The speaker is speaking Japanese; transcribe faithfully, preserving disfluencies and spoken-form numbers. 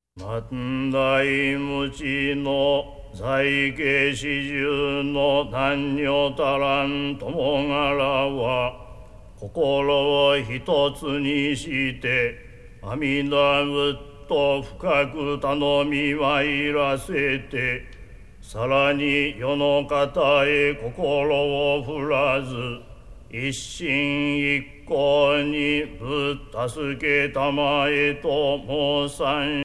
万代無知の在家始終の男女たらん友柄は、心を一つにして阿弥陀仏と深く頼み参らせて、さらに世の方へ心を振らず、一心一行にぶっ助けたまえと申さん